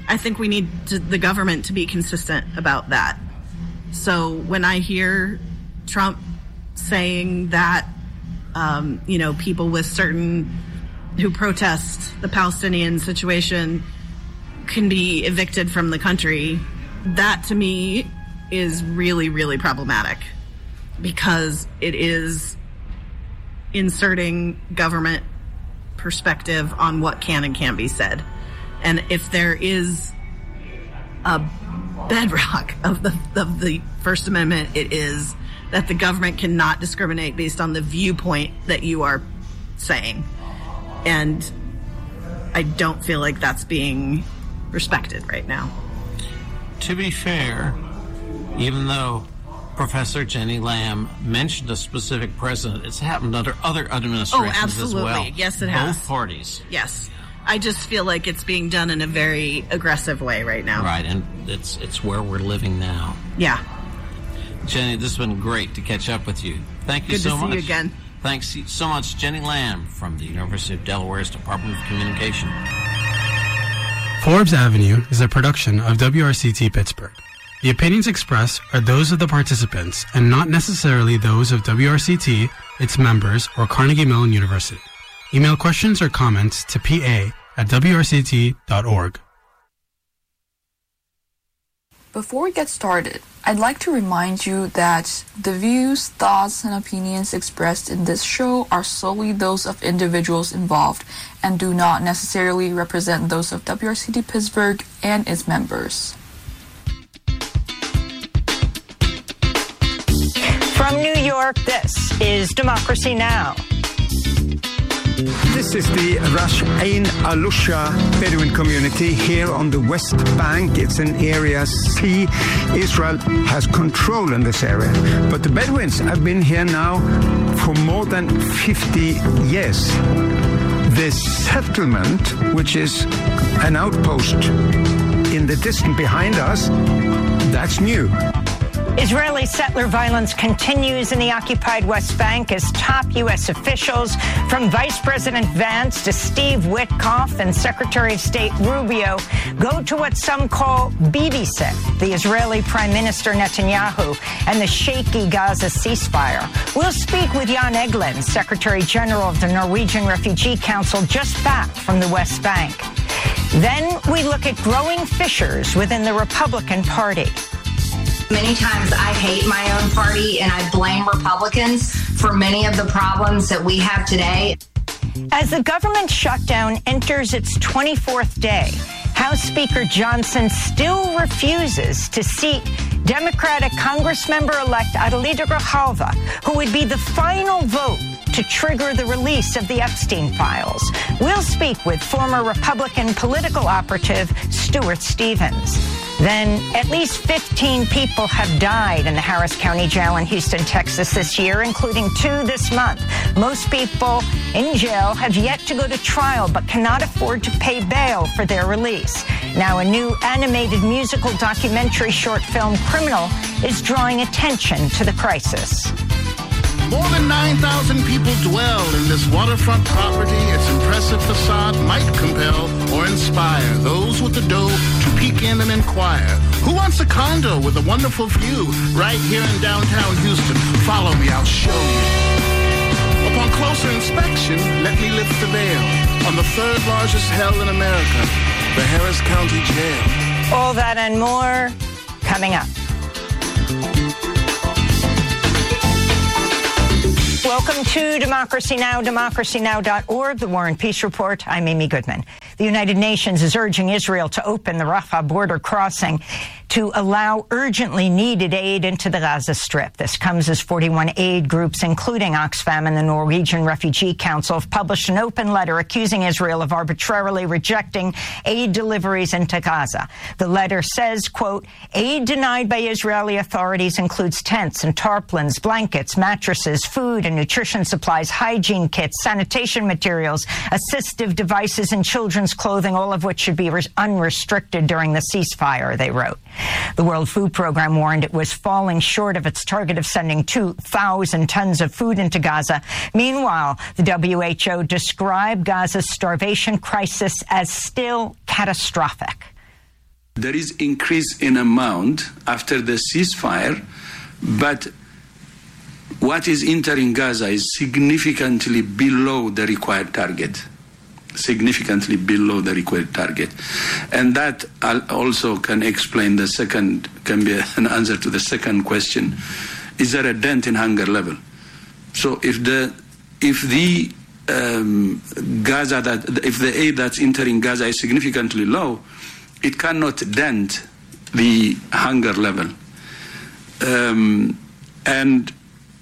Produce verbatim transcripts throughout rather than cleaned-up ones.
I think we need to, the government to be consistent about that. So when I hear Trump saying that, um, you know, people with certain who protest the Palestinian situation can be evicted from the country, that to me is really, really problematic, because it is inserting government perspective on what can and can't be said. And if there is a bedrock of the of the First Amendment, it is that the government cannot discriminate based on the viewpoint that you are saying. And I don't feel like that's being respected right now. To be fair, even though Professor Jenny Lamb mentioned a specific president, it's happened under other administrations oh, absolutely. as well. Yes, it has. Both parties. Yes. I just feel like it's being done in a very aggressive way right now. Right, and it's it's where we're living now. Yeah. Jenny, this has been great to catch up with you. Thank you Good so to see much. you again. Thanks so much, Jenny Lamb from the University of Delaware's Department of Communication. Forbes Avenue is a production of W R C T Pittsburgh. The opinions expressed are those of the participants and not necessarily those of W R C T, its members, or Carnegie Mellon University. Email questions or comments to p a at w r c t dot org. Before we get started, I'd like to remind you that the views, thoughts, and opinions expressed in this show are solely those of individuals involved and do not necessarily represent those of W R C T Pittsburgh and its members. From New York, this is Democracy Now! This is the Rash Ain Alusha Bedouin community here on the West Bank. It's an area C. Israel has control in this area. But the Bedouins have been here now for more than fifty years. This settlement, which is an outpost in the distance behind us, that's new. Israeli settler violence continues in the occupied West Bank as top U S officials, from Vice President Vance to Steve Witkoff and Secretary of State Rubio, go to what some call babysit the Israeli Prime Minister Netanyahu and the shaky Gaza ceasefire. We'll speak with Jan Egeland, Secretary General of the Norwegian Refugee Council, just back from the West Bank. Then we look at growing fissures within the Republican Party. Many times I hate my own party and I blame Republicans for many of the problems that we have today. As the government shutdown enters its twenty-fourth day, House Speaker Johnson still refuses to seat Democratic Congressmember-elect Adelita Grijalva, who would be the final vote to trigger the release of the Epstein files. We'll speak with former Republican political operative Stuart Stevens. Then, at least fifteen people have died in the Harris County Jail in Houston, Texas this year, including two this month. Most people in jail have yet to go to trial but cannot afford to pay bail for their release. Now, a new animated musical documentary short film, Criminal, is drawing attention to the crisis. More than nine thousand people dwell in this waterfront property. Its impressive facade might compel or inspire those with the dough to peek in and inquire. Who wants a condo with a wonderful view right here in downtown Houston? Follow me, I'll show you. Upon closer inspection, let me lift the veil on the third largest hell in America, the Harris County Jail. All that and more coming up. Welcome to Democracy Now!, democracy now dot org, the War and Peace Report. I'm Amy Goodman. The United Nations is urging Israel to open the Rafah border crossing to allow urgently needed aid into the Gaza Strip. This comes as forty-one aid groups, including Oxfam and the Norwegian Refugee Council, have published an open letter accusing Israel of arbitrarily rejecting aid deliveries into Gaza. The letter says, quote, aid denied by Israeli authorities includes tents and tarpaulins, blankets, mattresses, food and nutrition supplies, hygiene kits, sanitation materials, assistive devices, and children's clothing, all of which should be unrestricted during the ceasefire, they wrote. The World Food Program warned it was falling short of its target of sending two thousand tons of food into Gaza. Meanwhile, the W H O described Gaza's starvation crisis as still catastrophic. There is increase in amount after the ceasefire, but what is entering Gaza is significantly below the required target. Significantly below the required target. And that also can explain the second, can be an answer to the second question. Is there a dent in hunger level? So if the, if the um, Gaza, that, if the aid that's entering Gaza is significantly low, it cannot dent the hunger level. Um, and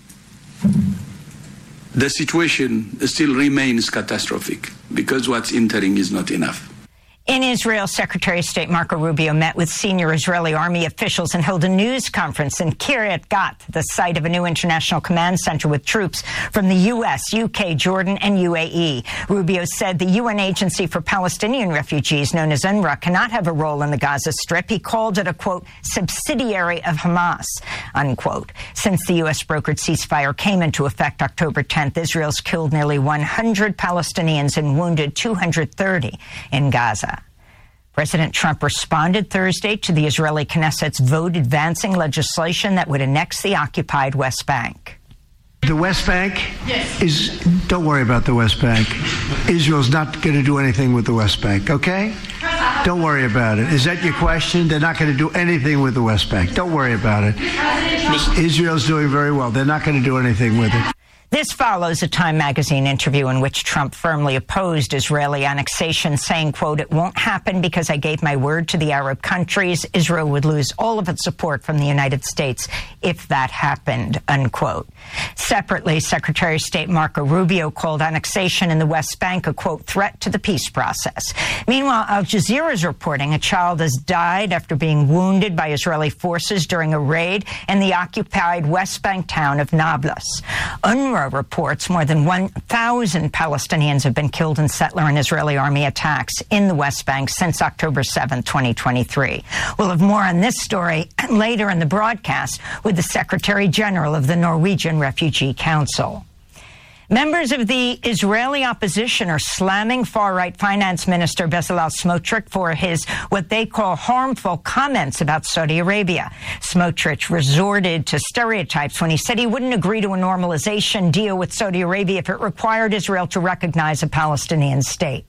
the situation still remains catastrophic because what's entering is not enough. In Israel, Secretary of State Marco Rubio met with senior Israeli army officials and held a news conference in Kiryat Gat, the site of a new international command center with troops from the U S, U K, Jordan, and U A E. Rubio said the U N Agency for Palestinian Refugees, known as UNRWA, cannot have a role in the Gaza Strip. He called it a, quote, subsidiary of Hamas, unquote. Since the U S-brokered ceasefire came into effect October tenth, Israel's killed nearly one hundred Palestinians and wounded two hundred thirty in Gaza. President Trump responded Thursday to the Israeli Knesset's vote advancing legislation that would annex the occupied West Bank. The West Bank yes. is, don't worry about the West Bank. Israel's not going to do anything with the West Bank, okay? Don't worry about it. Is that your question? They're not going to do anything with the West Bank. Don't worry about it. Israel's doing very well. They're not going to do anything with it. This follows a Time magazine interview in which Trump firmly opposed Israeli annexation, saying, quote, it won't happen because I gave my word to the Arab countries. Israel would lose all of its support from the United States if that happened, unquote. Separately, Secretary of State Marco Rubio called annexation in the West Bank a, quote, threat to the peace process. Meanwhile, Al Jazeera is reporting a child has died after being wounded by Israeli forces during a raid in the occupied West Bank town of Nablus. UNRWA reports more than one thousand Palestinians have been killed in settler and Israeli army attacks in the West Bank since October seventh, twenty twenty-three. We'll have more on this story later in the broadcast with the Secretary General of the Norwegian Refugee Council. Members of the Israeli opposition are slamming far-right Finance Minister Bezalel Smotrich for his, what they call, harmful comments about Saudi Arabia. Smotrich resorted to stereotypes when he said he wouldn't agree to a normalization deal with Saudi Arabia if it required Israel to recognize a Palestinian state.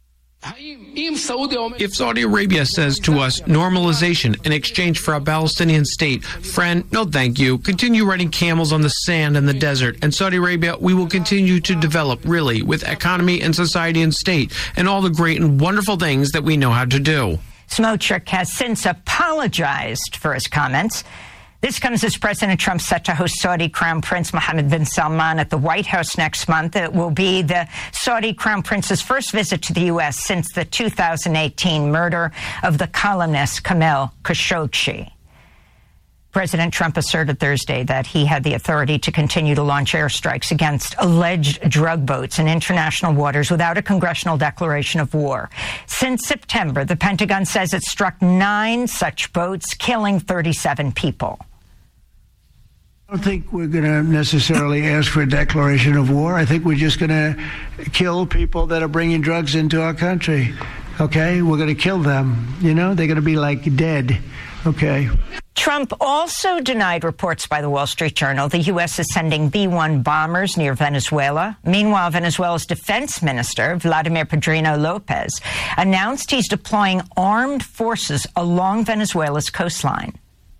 If Saudi Arabia says to us normalization in exchange for a Palestinian state, friend, no thank you. Continue riding camels on the sand in the desert. And Saudi Arabia, we will continue to develop, really, with economy and society and state and all the great and wonderful things that we know how to do. Smotrich has since apologized for his comments. This comes as President Trump set to host Saudi Crown Prince Mohammed bin Salman at the White House next month. It will be the Saudi Crown Prince's first visit to the U S since the two thousand eighteen murder of the columnist Jamal Khashoggi. President Trump asserted Thursday that he had the authority to continue to launch airstrikes against alleged drug boats in international waters without a congressional declaration of war. Since September, the Pentagon says it struck nine such boats, killing thirty-seven people. I don't think we're going to necessarily ask for a declaration of war. I think we're just going to kill people that are bringing drugs into our country. Okay? We're going to kill them. You know, they're going to be like dead. Okay. Trump also denied reports by the Wall Street Journal the U S is sending B one bombers near Venezuela. Meanwhile, Venezuela's defense minister, Vladimir Padrino Lopez, announced he's deploying armed forces along Venezuela's coastline.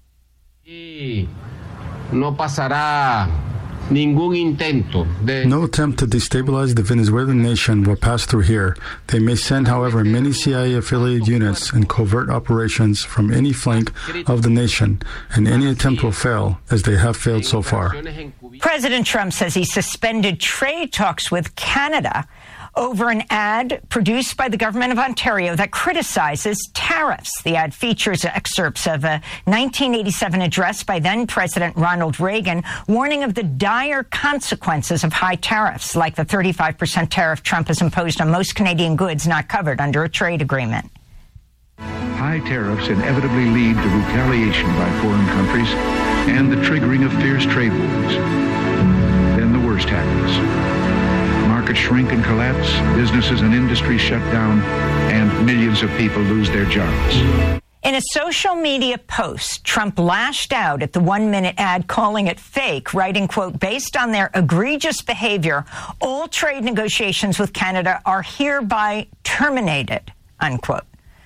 No pasará ningún intento de... No attempt to destabilize the Venezuelan nation will pass through here. They may send, however, many C I A-affiliated units and covert operations from any flank of the nation, and any attempt will fail, as they have failed so far. President Trump says he suspended trade talks with Canada over an ad produced by the government of Ontario that criticizes tariffs. The ad features excerpts of a nineteen eighty-seven address by then-President Ronald Reagan warning of the dire consequences of high tariffs, like the thirty-five percent tariff Trump has imposed on most Canadian goods not covered under a trade agreement. High tariffs inevitably lead to retaliation by foreign countries and the triggering of fierce trade wars. Then the worst happens. Markets shrink and collapse, businesses and industries shut down, and millions of people lose their jobs. In a social media post, Trump lashed out at the one-minute ad, calling it fake, writing, quote, based on their egregious behavior, all trade negotiations with Canada are hereby terminated, unquote.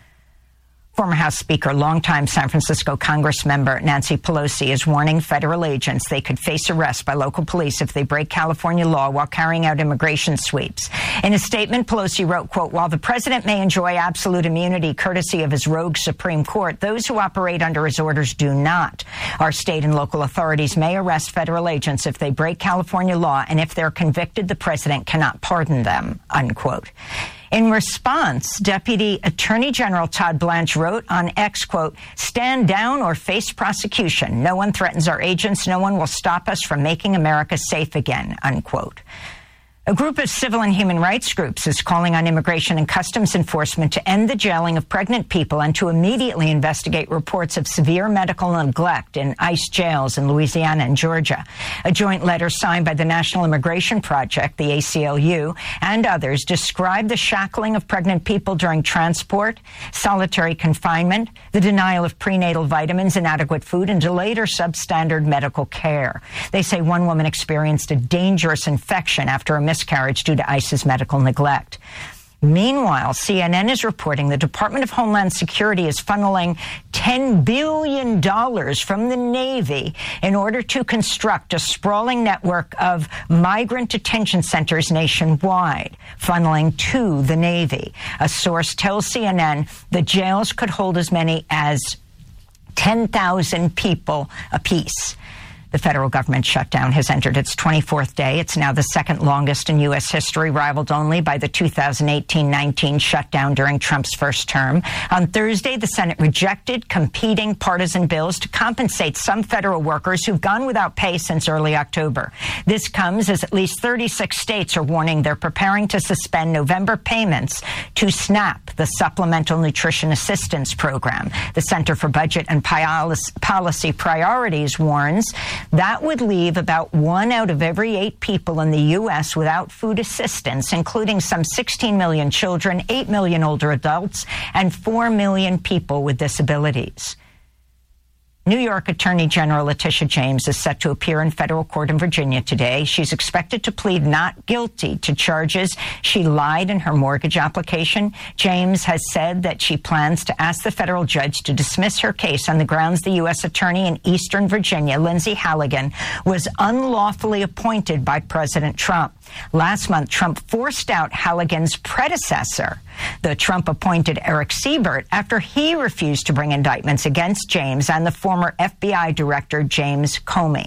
Former House Speaker, longtime San Francisco Congress member Nancy Pelosi is warning federal agents they could face arrest by local police if they break California law while carrying out immigration sweeps. In a statement, Pelosi wrote, quote, while the president may enjoy absolute immunity courtesy of his rogue Supreme Court, those who operate under his orders do not. Our state and local authorities may arrest federal agents if they break California law, and if they're convicted, the president cannot pardon them, unquote. In response, Deputy Attorney General Todd Blanche wrote on X, quote, stand down or face prosecution. No one threatens our agents. No one will stop us from making America safe again, unquote. A group of civil and human rights groups is calling on Immigration and Customs Enforcement to end the jailing of pregnant people and to immediately investigate reports of severe medical neglect in ICE jails in Louisiana and Georgia. A joint letter signed by the National Immigration Project, the A C L U, and others described the shackling of pregnant people during transport, solitary confinement, the denial of prenatal vitamins, inadequate food, and delayed or substandard medical care. They say one woman experienced a dangerous infection after a miscarriage due to ICE's medical neglect. Meanwhile, C N N is reporting the Department of Homeland Security is funneling ten billion dollars from the Navy in order to construct a sprawling network of migrant detention centers nationwide, funneling to the Navy. A source tells C N N the jails could hold as many as ten thousand people apiece. The federal government shutdown has entered its twenty-fourth day. It's now the second longest in U S history, rivaled only by the two thousand eighteen nineteen shutdown during Trump's first term. On Thursday, the Senate rejected competing partisan bills to compensate some federal workers who've gone without pay since early October. This comes as at least thirty-six states are warning they're preparing to suspend November payments to SNAP, the Supplemental Nutrition Assistance Program. The Center for Budget and Policy Priorities warns that would leave about one out of every eight people in the U S without food assistance, including some sixteen million children, eight million older adults, and four million people with disabilities. New York Attorney General Letitia James is set to appear in federal court in Virginia today. She's expected to plead not guilty to charges she lied in her mortgage application. James has said that she plans to ask the federal judge to dismiss her case on the grounds the U S attorney in Eastern Virginia, Lindsay Halligan, was unlawfully appointed by President Trump. Last month, Trump forced out Halligan's predecessor, the Trump-appointed Eric Siebert, after he refused to bring indictments against James and the former F B I Director James Comey.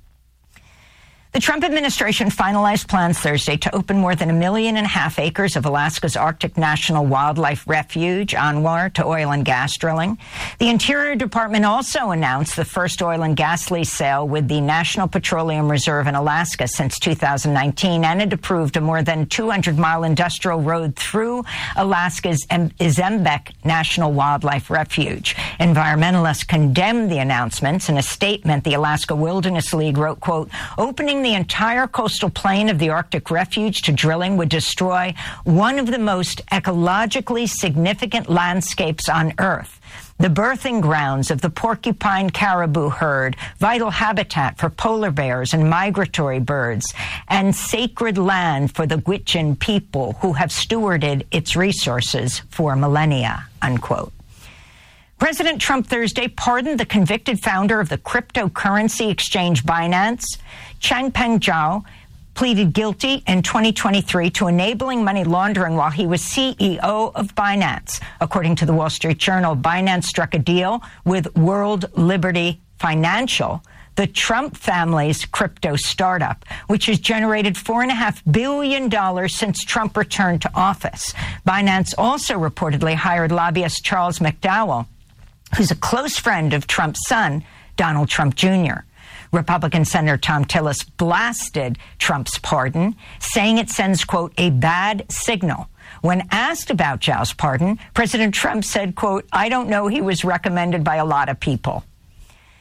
The Trump administration finalized plans Thursday to open more than a million and a half acres of Alaska's Arctic National Wildlife Refuge, ANWR, to oil and gas drilling. The Interior Department also announced the first oil and gas lease sale with the National Petroleum Reserve in Alaska since two thousand nineteen, and it approved a more than two hundred mile industrial road through Alaska's Izembek National Wildlife Refuge. Environmentalists condemned the announcements. In a statement, the Alaska Wilderness League wrote, quote, opening the entire coastal plain of the Arctic Refuge to drilling would destroy one of the most ecologically significant landscapes on Earth, the birthing grounds of the porcupine caribou herd, vital habitat for polar bears and migratory birds, and sacred land for the Gwich'in people who have stewarded its resources for millennia, unquote. President Trump Thursday pardoned the convicted founder of the cryptocurrency exchange Binance. Changpeng Zhao pleaded guilty in twenty twenty-three to enabling money laundering while he was C E O of Binance. According to the Wall Street Journal, Binance struck a deal with World Liberty Financial, the Trump family's crypto startup, which has generated four point five billion dollars since Trump returned to office. Binance also reportedly hired lobbyist Charles McDowell, who's a close friend of Trump's son, Donald Trump Junior Republican Senator Thom Tillis blasted Trump's pardon, saying it sends, quote, a bad signal. When asked about Zhao's pardon, President Trump said, quote, I don't know, he was recommended by a lot of people.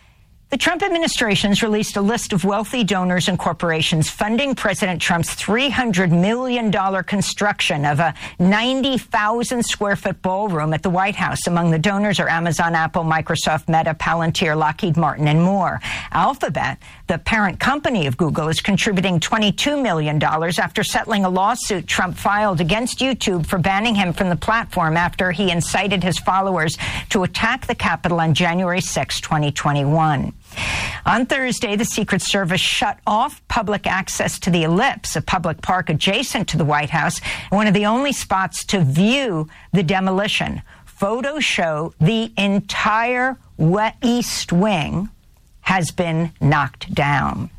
The Trump administration's released a list of wealthy donors and corporations funding President Trump's three hundred million dollars construction of a ninety thousand square foot ballroom at the White House. Among the donors are Amazon, Apple, Microsoft, Meta, Palantir, Lockheed Martin, and more. Alphabet, the parent company of Google, is contributing twenty-two million dollars after settling a lawsuit Trump filed against YouTube for banning him from the platform after he incited his followers to attack the Capitol on January sixth, twenty twenty-one. On Thursday, the Secret Service shut off public access to the Ellipse, a public park adjacent to the White House, one of the only spots to view the demolition. Photos show the entire East Wing has been knocked down.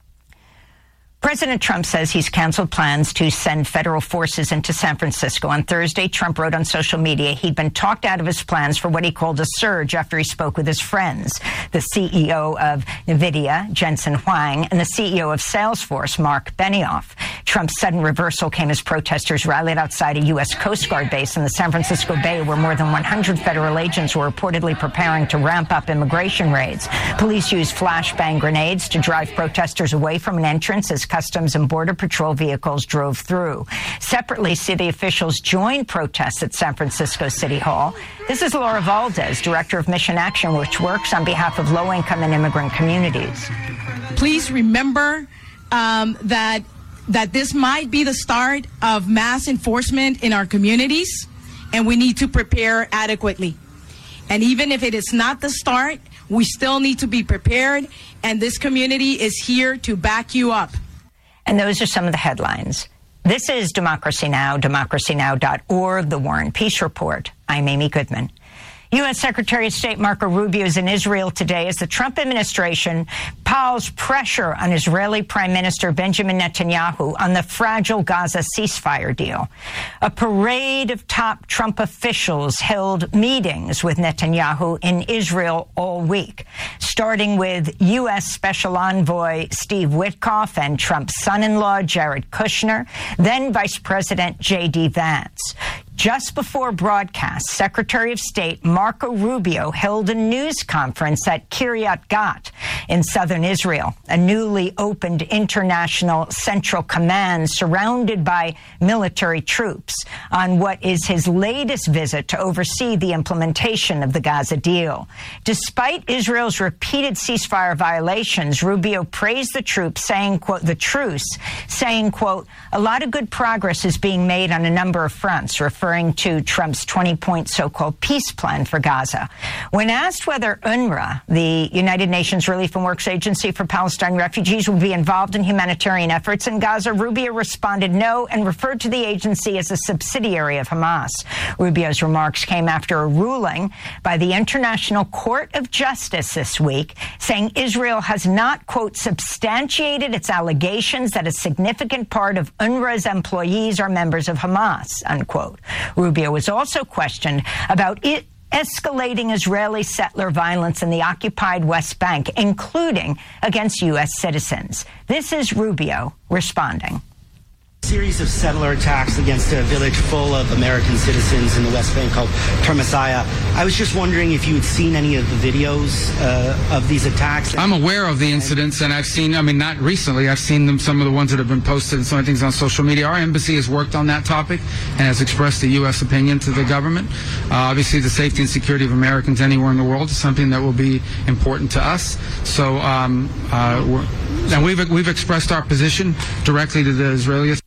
President Trump says he's canceled plans to send federal forces into San Francisco. On Thursday, Trump wrote on social media he'd been talked out of his plans for what he called a surge after he spoke with his friends, the C E O of NVIDIA, Jensen Huang, and the C E O of Salesforce, Mark Benioff. Trump's sudden reversal came as protesters rallied outside a U S Coast Guard base in the San Francisco Bay, where more than one hundred federal agents were reportedly preparing to ramp up immigration raids. Police used flashbang grenades to drive protesters away from an entrance as Customs and Border Patrol vehicles drove through. Separately, city officials joined protests at San Francisco City Hall. This is Laura Valdez, director of Mission Action, which works on behalf of low-income and immigrant communities. Please remember um, that that this might be the start of mass enforcement in our communities, and we need to prepare adequately. And even if it is not the start, we still need to be prepared, and this community is here to back you up. And those are some of the headlines. This is Democracy Now!, democracy now dot org, The War and Peace Report. I'm Amy Goodman. U S Secretary of State Marco Rubio is in Israel today as the Trump administration piles pressure on Israeli Prime Minister Benjamin Netanyahu on the fragile Gaza ceasefire deal. A parade of top Trump officials held meetings with Netanyahu in Israel all week, starting with U S Special Envoy Steve Witkoff and Trump's son-in-law Jared Kushner, then Vice President J D Vance. Just before broadcast, Secretary of State Marco Rubio held a news conference at Kiryat Gat in southern Israel, a newly opened international central command surrounded by military troops, on what is his latest visit to oversee the implementation of the Gaza deal. Despite Israel's repeated ceasefire violations, Rubio praised the troops, saying, quote, the truce, saying, quote, a lot of good progress is being made on a number of fronts, referring to Trump's twenty-point so-called peace plan for Gaza. When asked whether UNRWA, the United Nations Relief and Works Agency for Palestine Refugees, would be involved in humanitarian efforts in Gaza, Rubio responded no and referred to the agency as a subsidiary of Hamas. Rubio's remarks came after a ruling by the International Court of Justice this week saying Israel has not, quote, substantiated its allegations that a significant part of UNRWA's employees are members of Hamas, unquote. Rubio was also questioned about it escalating Israeli settler violence in the occupied West Bank, including against U S citizens. This is Rubio responding. Series of settler attacks against a village full of American citizens in the West Bank called Termasaya. I was just wondering if you had seen any of the videos uh, of these attacks. I'm aware of the incidents, and I've seen, I mean, not recently, I've seen them, some of the ones that have been posted and some of the things on social media. Our embassy has worked on that topic and has expressed a U S opinion to the government. Uh, obviously, the safety and security of Americans anywhere in the world is something that will be important to us. So, um, uh, we're, and we've, we've expressed our position directly to the Israelis.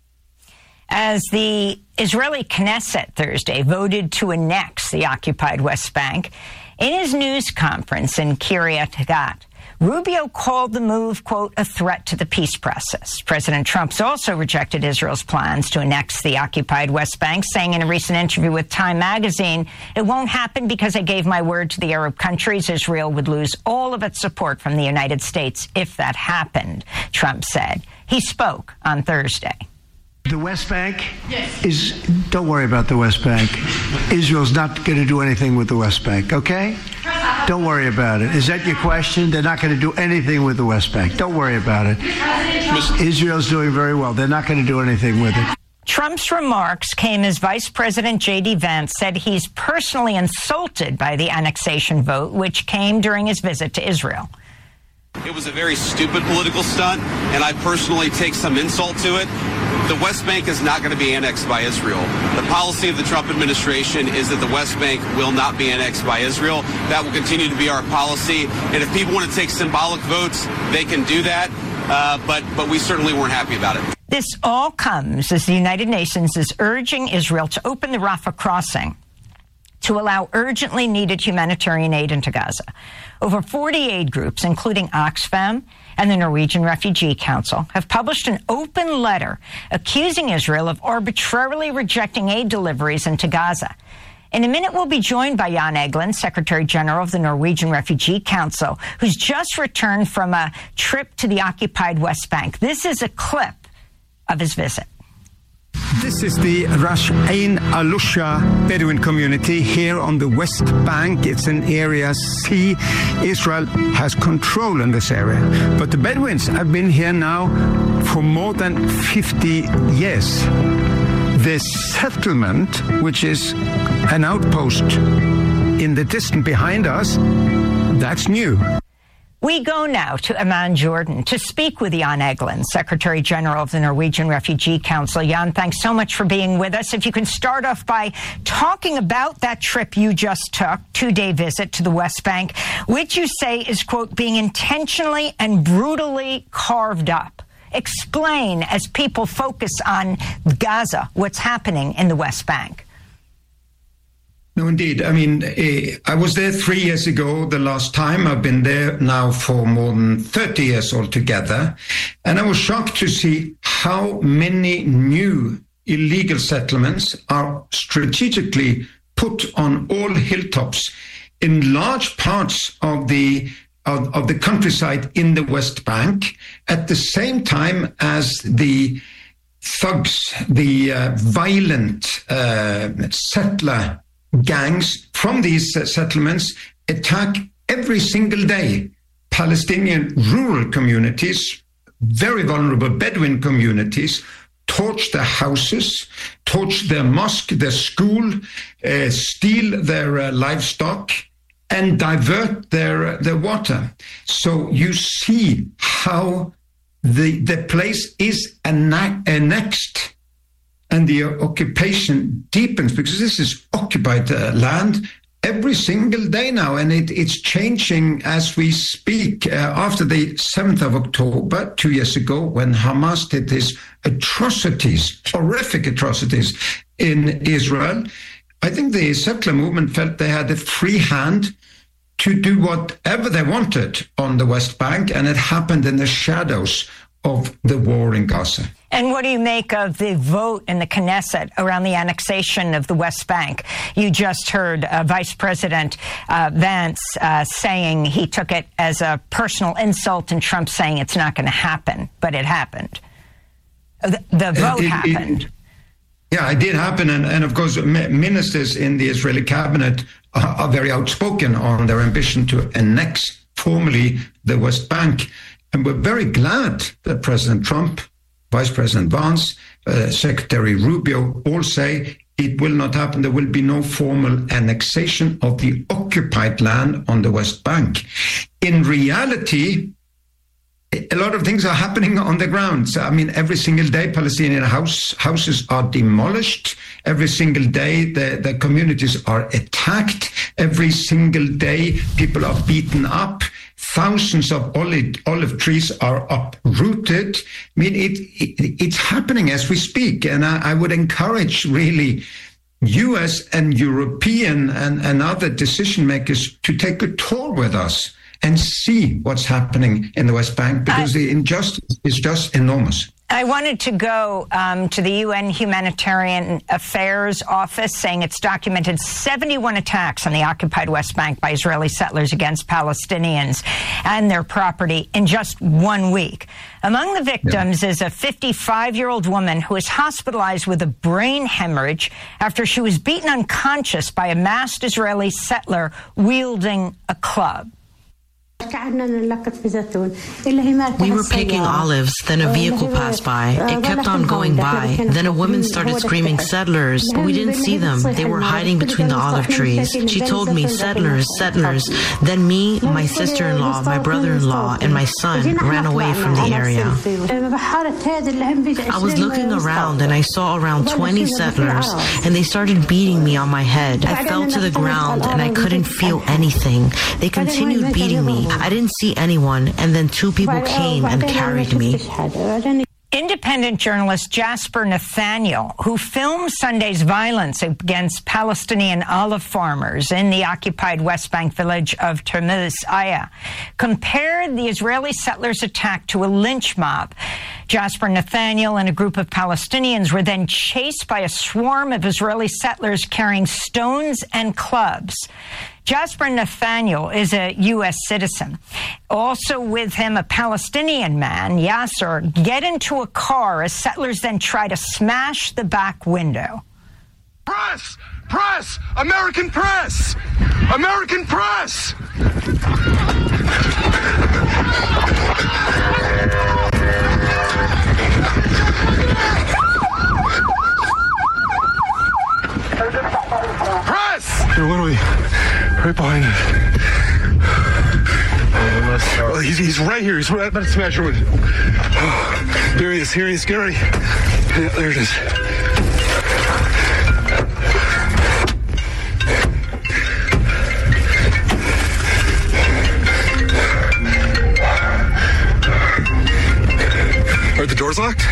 As the Israeli Knesset Thursday voted to annex the occupied West Bank, in his news conference in Kiryat Gat, Rubio called the move, quote, a threat to the peace process. President Trump's also rejected Israel's plans to annex the occupied West Bank, saying in a recent interview with Time magazine, it won't happen because I gave my word to the Arab countries. Israel would lose all of its support from the United States if that happened, Trump said. He spoke on Thursday. The West Bank yes. is, don't worry about the West Bank. Israel's not going to do anything with the West Bank, okay? Don't worry about it. Is that your question? They're not going to do anything with the West Bank. Don't worry about it. Israel's doing very well. They're not going to do anything with it. Trump's remarks came as Vice President J D Vance said he's personally insulted by the annexation vote, which came during his visit to Israel. It was a very stupid political stunt, and I personally take some insult to it. The West Bank is not going to be annexed by Israel. The policy of the Trump administration is that the West Bank will not be annexed by Israel. That will continue to be our policy. And if people want to take symbolic votes, they can do that. Uh, but, but we certainly weren't happy about it. This all comes as the United Nations is urging Israel to open the Rafah crossing to allow urgently needed humanitarian aid into Gaza. Over forty aid groups, including Oxfam and the Norwegian Refugee Council, have published an open letter accusing Israel of arbitrarily rejecting aid deliveries into Gaza. In a minute, we'll be joined by Jan Egeland, Secretary General of the Norwegian Refugee Council, who's just returned from a trip to the occupied West Bank. This is a clip of his visit. This is the Ras Ain Alusha Bedouin community here on the West Bank. It's an area C. Israel has control in this area. But the Bedouins have been here now for more than fifty years. This settlement, which is an outpost in the distance behind us, that's new. We go now to Amman, Jordan, to speak with Jan Egeland, Secretary General of the Norwegian Refugee Council. Jan, thanks so much for being with us. If you can start off by talking about that trip you just took, two-day visit to the West Bank, which you say is, quote, being intentionally and brutally carved up. Explain, as people focus on Gaza, what's happening in the West Bank. No, indeed. I mean, uh, I was there three years ago, the last time. I've been there now for more than thirty years altogether. And I was shocked to see how many new illegal settlements are strategically put on all hilltops in large parts of the of, of the countryside in the West Bank, at the same time as the thugs, the uh, violent uh, settler gangs from these uh, settlements attack every single day Palestinian rural communities, very vulnerable Bedouin communities, torch their houses, torch their mosque, their school, uh, steal their uh, livestock, and divert their uh, their water. So you see how the the place is anna- annexed. And the occupation deepens, because this is occupied uh, land every single day now, and it, it's changing as we speak. Uh, after the seventh of October, two years ago, when Hamas did these atrocities, horrific atrocities in Israel, I think the settler movement felt they had a free hand to do whatever they wanted on the West Bank, and it happened in the shadows of the war in Gaza. And what do you make of the vote in the Knesset around the annexation of the West Bank? You just heard uh, Vice President uh, Vance uh, saying he took it as a personal insult, and Trump saying it's not going to happen, but it happened. The, the vote it, it, happened. It, yeah, it did happen. And, and of course, ministers in the Israeli cabinet are, are very outspoken on their ambition to annex formally the West Bank. And we're very glad that President Trump, Vice President Vance, uh, Secretary Rubio all say it will not happen. There will be no formal annexation of the occupied land on the West Bank. In reality, a lot of things are happening on the ground. So, I mean, every single day, Palestinian house, houses are demolished. Every single day, the, the communities are attacked. Every single day, people are beaten up. Thousands of olive, olive trees are uprooted. I mean, it, it it's happening as we speak. And I, I would encourage really U S and European and, and other decision makers to take a tour with us and see what's happening in the West Bank, because I, the injustice is just enormous. I wanted to go um, to the U N Humanitarian Affairs Office, saying it's documented seventy-one attacks on the occupied West Bank by Israeli settlers against Palestinians and their property in just one week. Among the victims yeah. is a fifty-five-year-old woman who is hospitalized with a brain hemorrhage after she was beaten unconscious by a masked Israeli settler wielding a club. We were picking olives, then a vehicle passed by. It kept on going by. Then a woman started screaming, "Settlers!" But we didn't see them. They were hiding between the olive trees. She told me, "Settlers, settlers." Then me, my sister-in-law, my brother-in-law, and my son ran away from the area. I was looking around and I saw around twenty settlers, and they started beating me on my head. I fell to the ground and I couldn't feel anything. They continued beating me. I didn't see anyone, and then two people came and carried me. Independent journalist Jasper Nathaniel, who filmed Sunday's violence against Palestinian olive farmers in the occupied West Bank village of Termiz Aya, compared the Israeli settlers' attack to a lynch mob. Jasper Nathaniel and a group of Palestinians were then chased by a swarm of Israeli settlers carrying stones and clubs. Jasper Nathaniel is a U S citizen. Also with him, a Palestinian man, Yasser, get into a car as settlers then try to smash the back window. Press! Press! American press! American press! Press! They're literally right behind us. Oh, he's, he's right here. He's right about to smash her window. Oh, here he is. Here he is. Get ready. Yeah, there it is. Are the doors locked?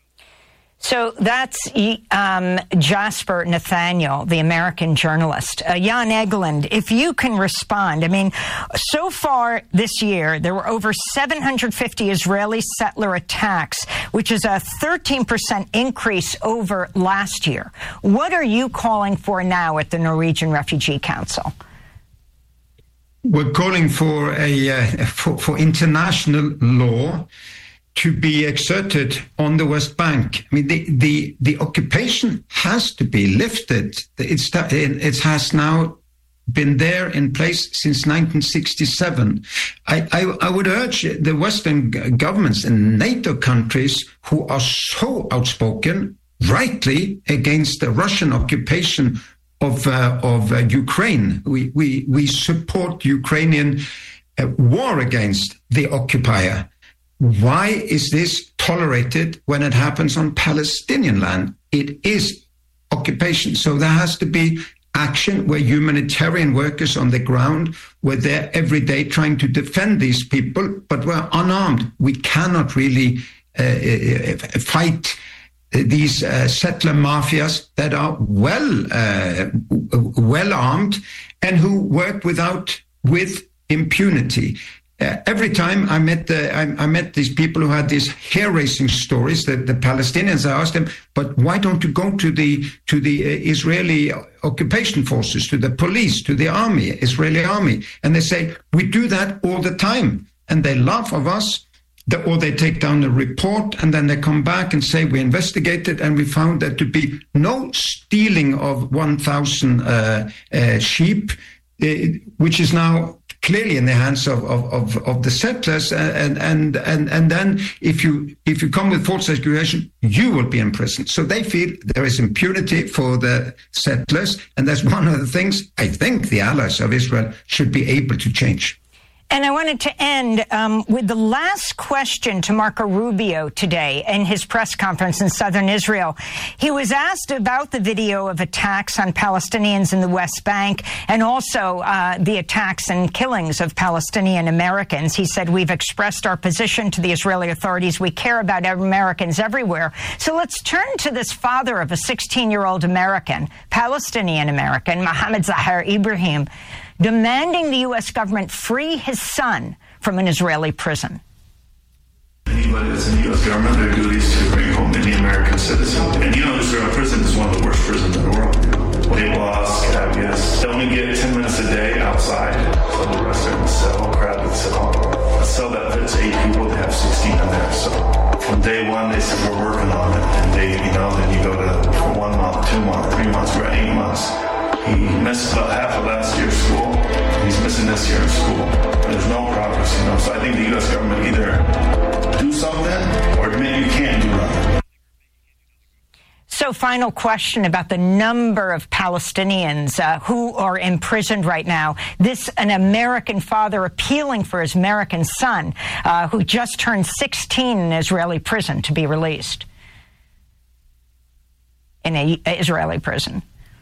So that's um, Jasper Nathaniel, the American journalist. Uh, Jan Egeland, if you can respond. I mean, so far this year, there were over seven hundred fifty Israeli settler attacks, which is a thirteen percent increase over last year. What are you calling for now at the Norwegian Refugee Council? We're calling for a uh, for, for international law to be exerted on the West Bank. I mean, the, the, the occupation has to be lifted. It's, it has now been there in place since nineteen sixty-seven. I, I, I would urge the Western governments and NATO countries who are so outspoken, rightly, against the Russian occupation of, uh, of uh, Ukraine. We, we, we support Ukrainian uh, war against the occupier. Why is this tolerated when it happens on Palestinian land? It is occupation. So there has to be action where humanitarian workers on the ground were there every day trying to defend these people, but we're unarmed. We cannot really uh, fight these uh, settler mafias that are well, uh, well armed and who work without, with impunity. Uh, every time I met the, I, I met these people who had these hair-raising stories. The, the Palestinians, I asked them, but why don't you go to the to the uh, Israeli occupation forces, to the police, to the army, Israeli army? And they say, we do that all the time. And they laugh of us, the, or they take down a report, and then they come back and say, we investigated, and we found there to be no stealing of one thousand uh, uh, sheep, uh, which is now clearly in the hands of, of, of, of the settlers, and, and, and, and then if you, if you come with false accusation, you will be in prison. So they feel there is impunity for the settlers, and that's one of the things I think the allies of Israel should be able to change. And I wanted to end um, with the last question to Marco Rubio today in his press conference in southern Israel. He was asked about the video of attacks on Palestinians in the West Bank and also uh, the attacks and killings of Palestinian Americans. He said, we've expressed our position to the Israeli authorities. We care about Americans everywhere. So let's turn to this father of a sixteen-year-old American, Palestinian American, Mohammed Zahar Ibrahim, demanding the U S government free his son from an Israeli prison. Anybody that's in the U S government, their duty is to bring home any American citizen. And you know, Israel prison is one of the worst prisons in the world. Weight loss, cavities. They only get ten minutes a day outside. So the rest are in the cell, crowded cell. A cell that fits eight people, they have sixteen in there. So from day one, they said, we're working on it. And they, you know, then you go to for one month, two months, three months, we're at eight months. He missed about half of last year's school. He's missing this year's school. There's no progress think the U S government either do something or admit you can't do nothing. So, final question about the number of Palestinians uh, who are imprisoned right now. This, an American father appealing for his American son, uh, who just turned sixteen in Israeli prison, to be released in a, a Israeli prison.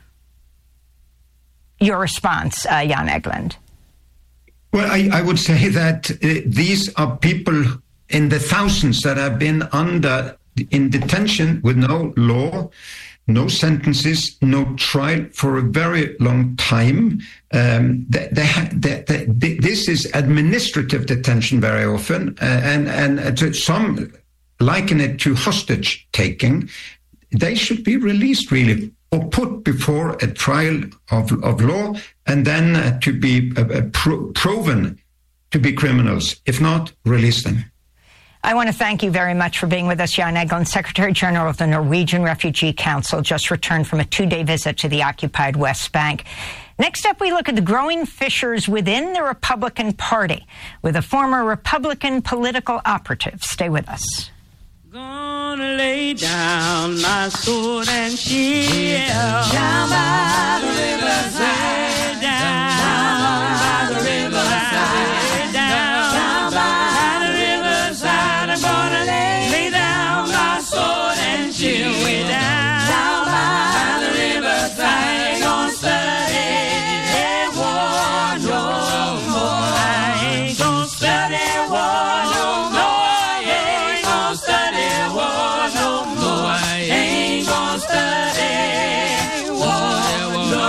Your response, uh, Jan Egeland? Well, I, I would say that uh, these are people in the thousands that have been under in detention with no law, no sentences, no trial for a very long time. Um, they, they, they, they, this is administrative detention very often, uh, and and to some liken it to hostage taking. They should be released, really, or put before a trial of, of law, and then uh, to be uh, pro- proven to be criminals. If not, release them. I want to thank you very much for being with us, Jan Egeland, Secretary General of the Norwegian Refugee Council, just returned from a two-day visit to the occupied West Bank. Next up, we look at the growing fissures within the Republican Party with a former Republican political operative. Stay with us. Gonna lay down my sword and shield down by the riverside, down by the riverside, down by the riverside. I'm gonna lay, lay down my sword and shield way down, down by the riverside. Ain't gonna study war no more. I ain't gonna study war no more. I ain't gonna study war no more. I ain't gonna study war no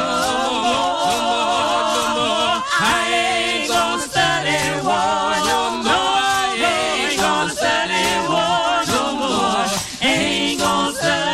more. I ain't gonna study war no more. I ain't gonna study war no more. Ain't gonna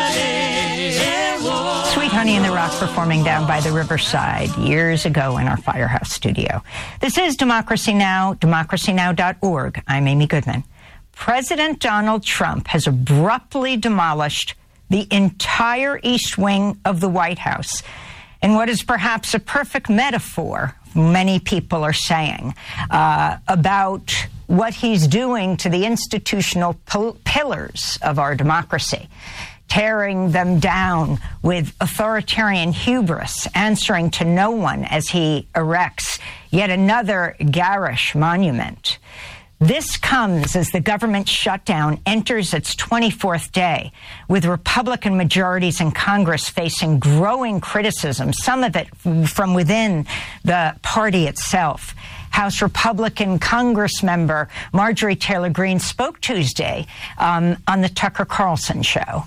study war. Sweet Honey in the Rock performing down by the riverside years ago in our Firehouse studio. This is Democracy Now!, democracy now dot org. I'm Amy Goodman. President Donald Trump has abruptly demolished the entire East Wing of the White House in what is perhaps a perfect metaphor, many people are saying, uh, about what he's doing to the institutional pil- pillars of our democracy, tearing them down with authoritarian hubris, answering to no one as he erects yet another garish monument. This comes as the government shutdown enters its twenty-fourth day, with Republican majorities in Congress facing growing criticism, some of it from within the party itself. House Republican Congress member Marjorie Taylor Greene spoke Tuesday um, on the Tucker Carlson show.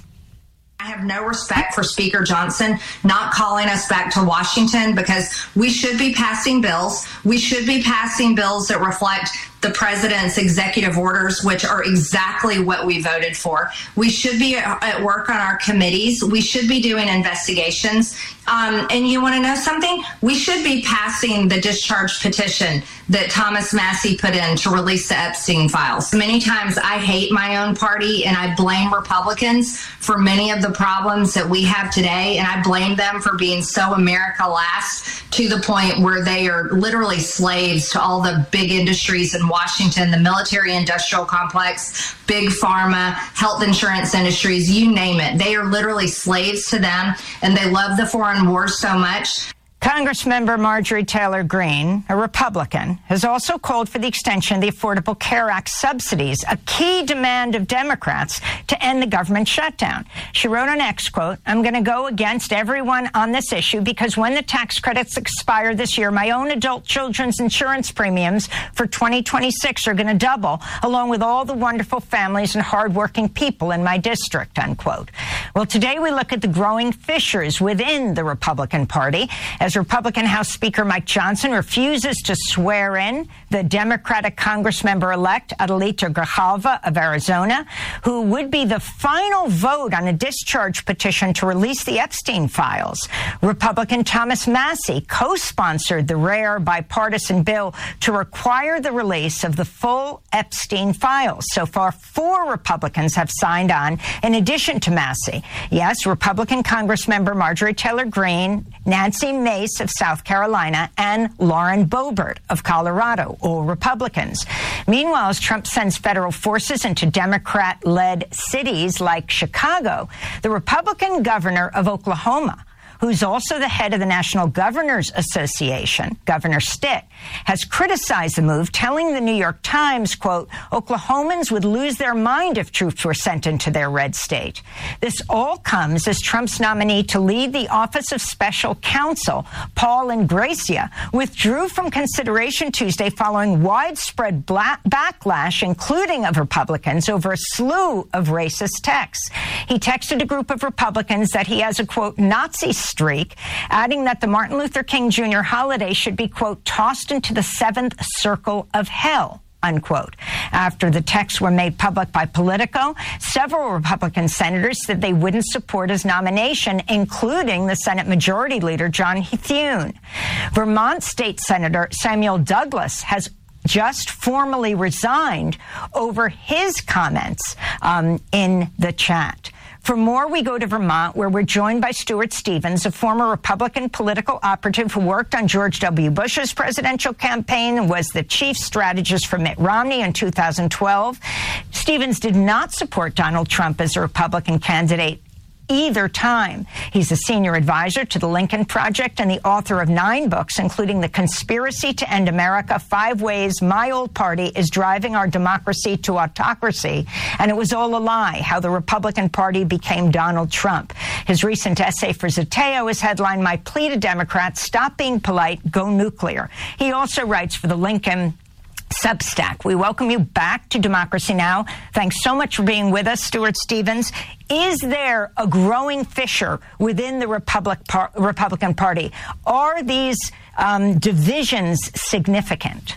I have no respect for Speaker Johnson not calling us back to Washington, because we should be passing bills. We should be passing bills that reflect the president's executive orders, which are exactly what we voted for. We should be at work on our committees. We should be doing investigations. Um, and you want to know something? We should be passing the discharge petition that Thomas Massie put in to release the Epstein files. Many times I hate my own party and I blame Republicans for many of the problems that we have today. And I blame them for being so America last, to the point where they are literally slaves to all the big industries in Washington, the military industrial complex, big pharma, health insurance industries, you name it. They are literally slaves to them, and they love the foreign wars so much. Congressmember Marjorie Taylor Greene, a Republican, has also called for the extension of the Affordable Care Act subsidies, a key demand of Democrats to end the government shutdown. She wrote on X, quote, "I'm going to go against everyone on this issue because when the tax credits expire this year, my own adult children's insurance premiums for twenty twenty-six are going to double, along with all the wonderful families and hardworking people in my district," unquote. Well, today we look at the growing fissures within the Republican Party as Republican House Speaker Mike Johnson refuses to swear in the Democratic Congressmember-elect Adelita Grijalva of Arizona, who would be the final vote on a discharge petition to release the Epstein files. Republican Thomas Massie co-sponsored the rare bipartisan bill to require the release of the full Epstein files. So far, four Republicans have signed on, in addition to Massie. Yes, Republican Congressmember Marjorie Taylor Greene, Nancy Mace, Rice of South Carolina and Lauren Boebert of Colorado, all Republicans. Meanwhile, as Trump sends federal forces into Democrat-led cities like Chicago, the Republican governor of Oklahoma, who's also the head of the National Governors Association, Governor Stitt, has criticized the move, telling the New York Times, quote, Oklahomans would lose their mind if troops were sent into their red state. This all comes as Trump's nominee to lead the Office of Special Counsel, Paul Ingrassia, withdrew from consideration Tuesday following widespread bla- backlash, including of Republicans, over a slew of racist texts. He texted a group of Republicans that he has a, quote, Nazi streak, adding that the Martin Luther King Junior holiday should be, quote, tossed into the seventh circle of hell, unquote. After the texts were made public by Politico, several Republican senators said they wouldn't support his nomination, including the Senate Majority Leader John Thune. Vermont State Senator Samuel Douglas has just formally resigned over his comments um, in the chat. For more, we go to Vermont, where we're joined by Stuart Stevens, a former Republican political operative who worked on George W. Bush's presidential campaign and was the chief strategist for Mitt Romney in two thousand twelve. Stevens did not support Donald Trump as a Republican candidate either time. He's a senior advisor to the Lincoln Project and the author of nine books, including The Conspiracy to End America, Five Ways My Old Party is Driving Our Democracy to Autocracy, and It Was All a Lie, How the Republican Party Became Donald Trump. His recent essay for Zeteo is headlined, My Plea to Democrats, Stop Being Polite, Go Nuclear. He also writes for the Lincoln Substack. We welcome you back to Democracy Now! Thanks so much for being with us, Stuart Stevens. Is there a growing fissure within the Republic par- Republican Party? Are these um, divisions significant?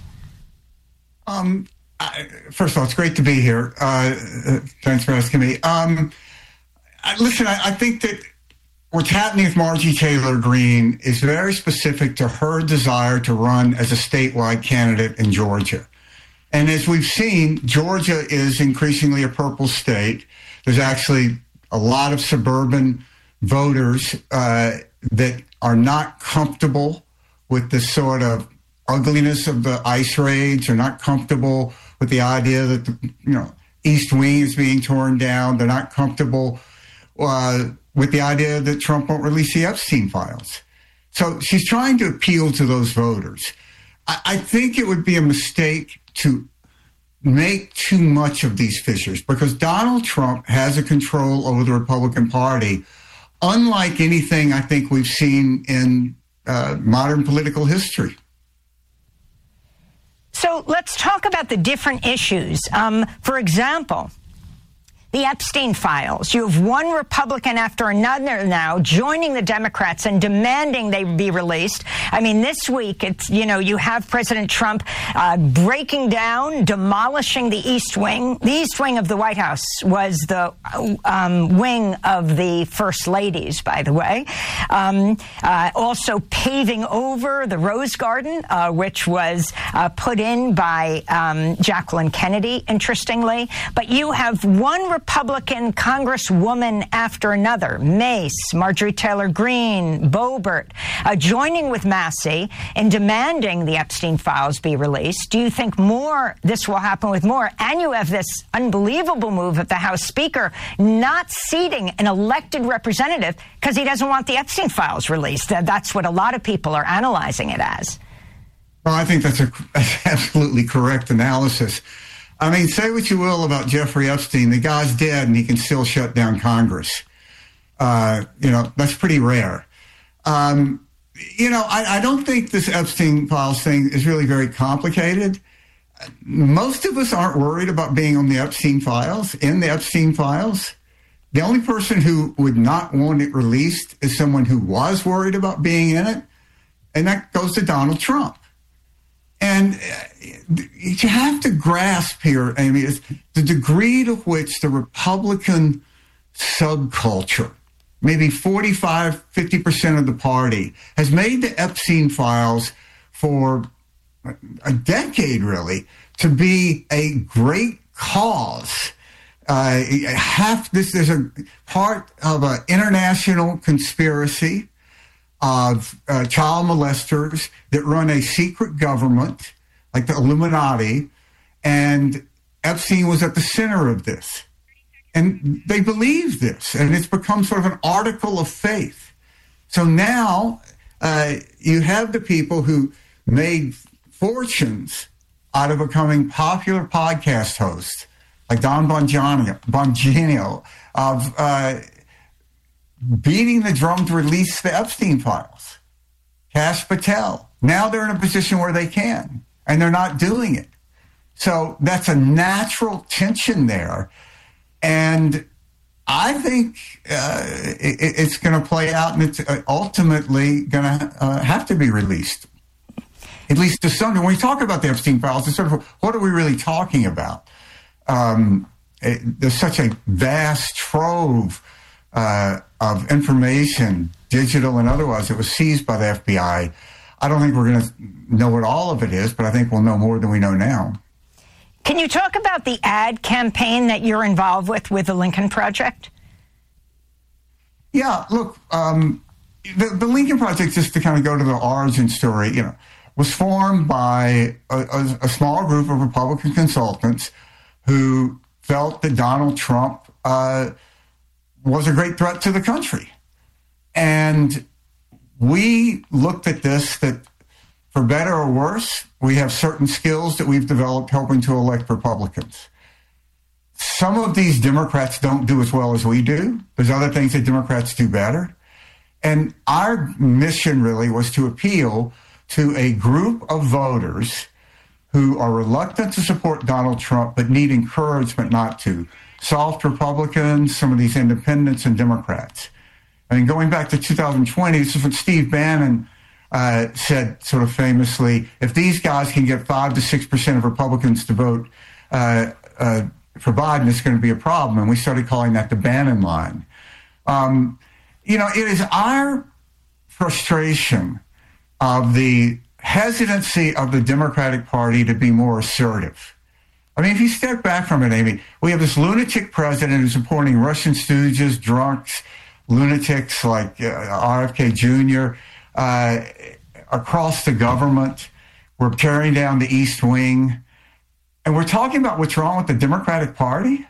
Um, I, first of all, it's great to be here. Uh, thanks for asking me. Um, I, listen, I, I think that what's happening with Marjorie Taylor Greene is very specific to her desire to run as a statewide candidate in Georgia. And as we've seen, Georgia is increasingly a purple state. There's actually a lot of suburban voters uh, that are not comfortable with the sort of ugliness of the ICE raids, are not comfortable with the idea that the you know East Wing is being torn down. They're not comfortable uh, with the idea that Trump won't release the Epstein files. So she's trying to appeal to those voters. I, I think it would be a mistake to make too much of these fissures because Donald Trump has a control over the Republican Party, unlike anything I think we've seen in uh, modern political history. So let's talk about the different issues. Um, for example, the Epstein files. You have one Republican after another now joining the Democrats and demanding they be released. I mean, this week, it's, you know, you have President Trump uh, breaking down, demolishing the East Wing. The East Wing of the White House was the um, wing of the First Ladies, by the way. Um, uh, also paving over the Rose Garden, uh, which was uh, put in by um, Jacqueline Kennedy, interestingly. But you have one Republican Congresswoman after another, Mace, Marjorie Taylor Greene, Boebert, uh, joining with Massey in demanding the Epstein files be released. Do you think more, this will happen with more? And you have this unbelievable move of the House Speaker not seating an elected representative because he doesn't want the Epstein files released. That's what a lot of people are analyzing it as. Well, I think that's a that's absolutely correct analysis. I mean, say what you will about Jeffrey Epstein. The guy's dead and he can still shut down Congress. Uh, you know, that's pretty rare. Um, you know, I, I don't think this Epstein files thing is really very complicated. Most of us aren't worried about being on the Epstein files, in the Epstein files. The only person who would not want it released is someone who was worried about being in it, and that goes to Donald Trump. And you have to grasp here, Amy, is the degree to which the Republican subculture, maybe forty-five, fifty percent of the party, has made the Epstein files for a decade, really, to be a great cause. Uh, half this, there's a part of an international conspiracy of uh, child molesters that run a secret government, like the Illuminati, and Epstein was at the center of this. And they believe this, and it's become sort of an article of faith. So now uh, you have the people who made fortunes out of becoming popular podcast hosts, like Don Bongino, Bongino of uh, beating the drum to release the Epstein files. Kash Patel. Now they're in a position where they can, and they're not doing it. So that's a natural tension there. And I think uh, it, it's going to play out, and it's ultimately going to uh, have to be released. At least to some. When we talk about the Epstein files, it's sort of, what are we really talking about? Um, it, there's such a vast trove uh, of information, digital and otherwise, that was seized by the F B I. I don't think we're going to know what all of it is, but I think we'll know more than we know now. Can you talk about the ad campaign that you're involved with with the Lincoln Project? Yeah, look, um, the, the Lincoln Project, just to kind of go to the origin story, you know, was formed by a, a, a small group of Republican consultants who felt that Donald Trump uh, was a great threat to the country. And we looked at this, that for better or worse, we have certain skills that we've developed helping to elect Republicans. Some of these Democrats don't do as well as we do. There's other things that Democrats do better. And our mission really was to appeal to a group of voters who are reluctant to support Donald Trump but need encouragement not to. Soft Republicans, some of these independents and Democrats. I mean, going back to two thousand twenty, this is what Steve Bannon uh, said sort of famously, if these guys can get five to six percent of Republicans to vote uh, uh, for Biden, it's going to be a problem. And we started calling that the Bannon line. Um, you know, it is our frustration of the hesitancy of the Democratic Party to be more assertive. I mean, if you step back from it, Amy, we have this lunatic president who's supporting Russian stooges, drunks, lunatics like uh, R F K Junior uh, across the government. We're tearing down the East Wing. And we're talking about what's wrong with the Democratic Party?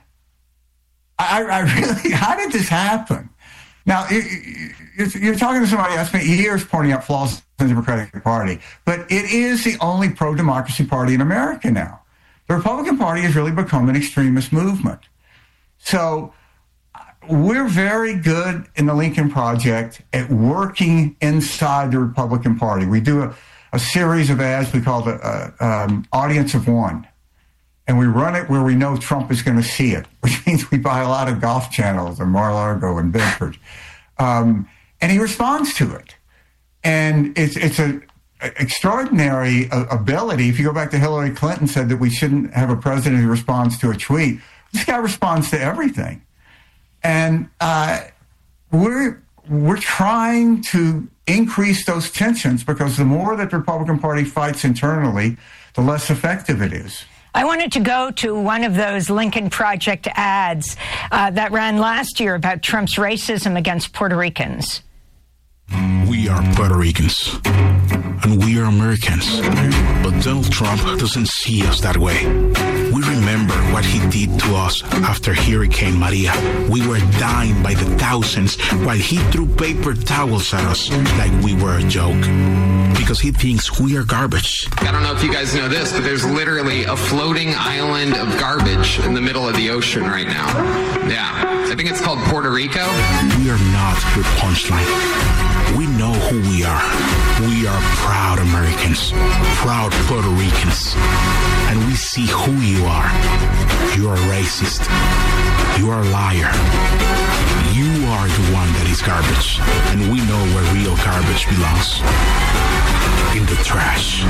I, I really, how did this happen? Now, you're talking to somebody who spent years pointing out flaws in the Democratic Party, but it is the only pro-democracy party in America now. The Republican Party has really become an extremist movement. So we're very good in the Lincoln Project at working inside the Republican Party. We do a, a series of ads we call the uh, um, Audience of One. And we run it where we know Trump is going to see it, which means we buy a lot of golf channels in Mar-a-Lago and Bedford. Um, and he responds to it. And it's it's an extraordinary uh, ability. If you go back to Hillary Clinton said that we shouldn't have a president who responds to a tweet. This guy responds to everything. And uh, we're we're trying to increase those tensions because the more that the Republican Party fights internally, the less effective it is. I wanted to go to one of those Lincoln Project ads uh, that ran last year about Trump's racism against Puerto Ricans. We are Puerto Ricans, and we are Americans. But Donald Trump doesn't see us that way. We remember what he did to us after Hurricane Maria. We were dying by the thousands while he threw paper towels at us like we were a joke. Because he thinks we are garbage. I don't know if you guys know this, but there's literally a floating island of garbage in the middle of the ocean right now. Yeah, I think it's called Puerto Rico. We are not your punchline. We know who we are. We are proud Americans, proud Puerto Ricans. And we see who you are. You are racist. You are a liar. You are the one that is garbage. And we know where real garbage belongs. In the trash.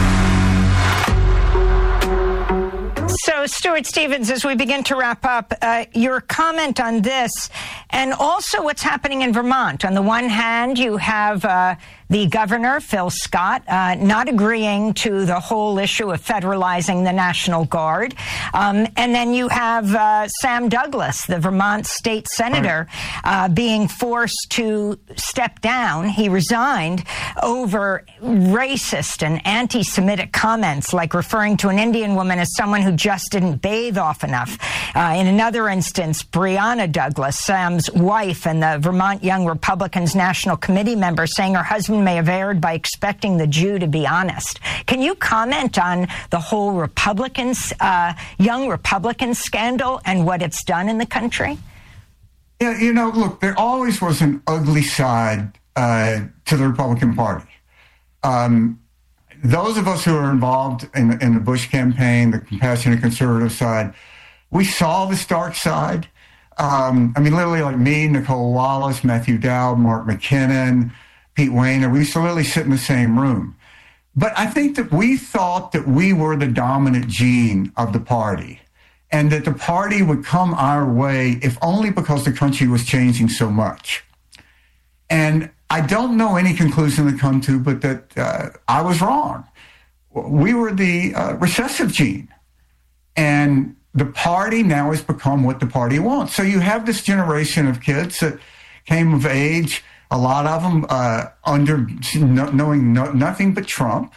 So, Stuart Stevens, as we begin to wrap up, uh, your comment on this and also what's happening in Vermont. On the one hand, you have uh, The governor, Phil Scott, uh, not agreeing to the whole issue of federalizing the National Guard. Um, and then you have uh, Sam Douglas, the Vermont state senator, uh, being forced to step down. He resigned over racist and anti-Semitic comments, like referring to an Indian woman as someone who just didn't bathe often enough. Uh, in another instance, Breonna Douglas, Sam's wife and the Vermont Young Republicans National Committee member, saying her husband may have erred by expecting the Jew to be honest. Can you comment on the whole Republicans, uh, Young Republican scandal and what it's done in the country? Yeah, you know, look, there always was an ugly side uh, to the Republican Party. Um, those of us who are involved in, in the Bush campaign, the compassionate conservative side, we saw this dark side. Um, I mean, literally like me, Nicole Wallace, Matthew Dowd, Mark McKinnon, Pete Wehner, we used to literally sit in the same room. But I think that we thought that we were the dominant gene of the party and that the party would come our way if only because the country was changing so much. And I don't know any conclusion to come to, but that uh, I was wrong. We were the uh, recessive gene. And the party now has become what the party wants. So you have this generation of kids that came of age, a lot of them uh, under no, knowing no, nothing but Trump.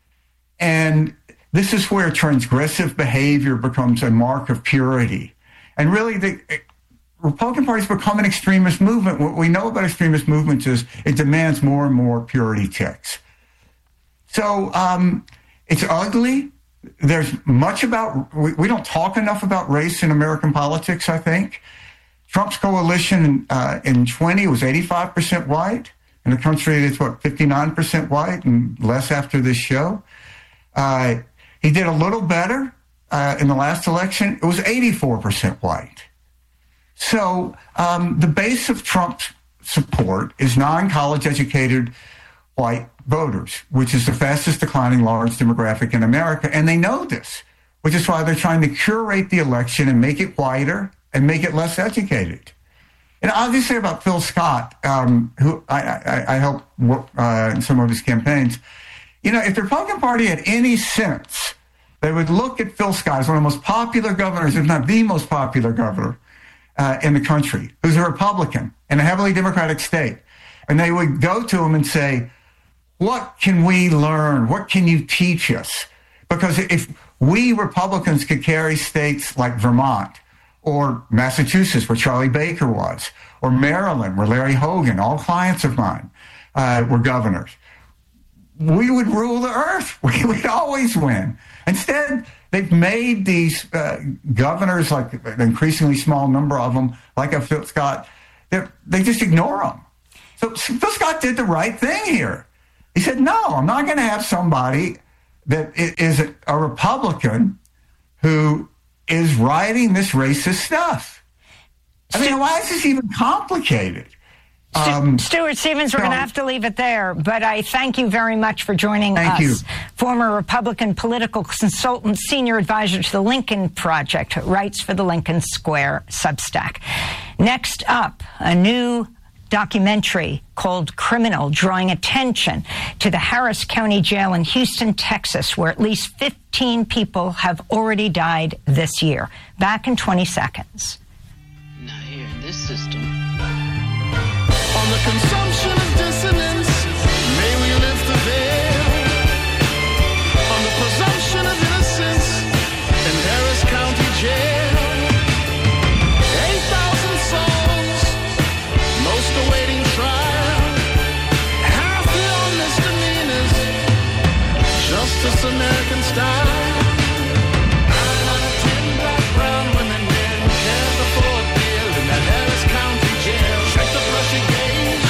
And this is where transgressive behavior becomes a mark of purity. And really, the Republican Party has become an extremist movement. What we know about extremist movements is it demands more and more purity checks. So um, it's ugly. There's much about, we, we don't talk enough about race in American politics, I think. Trump's coalition uh, in twenty was eighty-five percent white. In a country that's, what, fifty-nine percent white and less after this show. Uh, he did a little better uh, in the last election. It was eighty-four percent white. So um, the base of Trump's support is non-college educated white voters, which is the fastest declining large demographic in America. And they know this, which is why they're trying to curate the election and make it whiter and make it less educated. And I'll just say about Phil Scott, um, who I, I, I helped work uh, in some of his campaigns. You know, if the Republican Party had any sense, they would look at Phil Scott as one of the most popular governors, if not the most popular governor uh, in the country, who's a Republican in a heavily Democratic state. And they would go to him and say, what can we learn? What can you teach us? Because if we Republicans could carry states like Vermont or Massachusetts, where Charlie Baker was, or Maryland, where Larry Hogan, all clients of mine, uh, were governors, we would rule the earth. We would always win. Instead, they've made these uh, governors, like an increasingly small number of them, like a Phil Scott, they just ignore them. So Phil Scott did the right thing here. He said, no, I'm not going to have somebody that is a Republican who is writing this racist stuff. I mean, why is this even complicated? Um, Stuart Stevens, we're so, going to have to leave it there, but I thank you very much for joining thank us. You. Former Republican political consultant, senior advisor to the Lincoln Project, writes for the Lincoln Square Substack. Next up, a new documentary called Criminal, drawing attention to the Harris County Jail in Houston, Texas, where at least fifteen people have already died this year. Back in twenty seconds. Now here in this system. On the consumption of dissonance, may we lift the veil. On the presumption of innocence in Harris County Jail. eight thousand souls, most awaiting trial. Half the on misdemeanors, justice American style. Nine out of ten black, brown women men can't afford bail in that Harris County Jail. Check the brush again.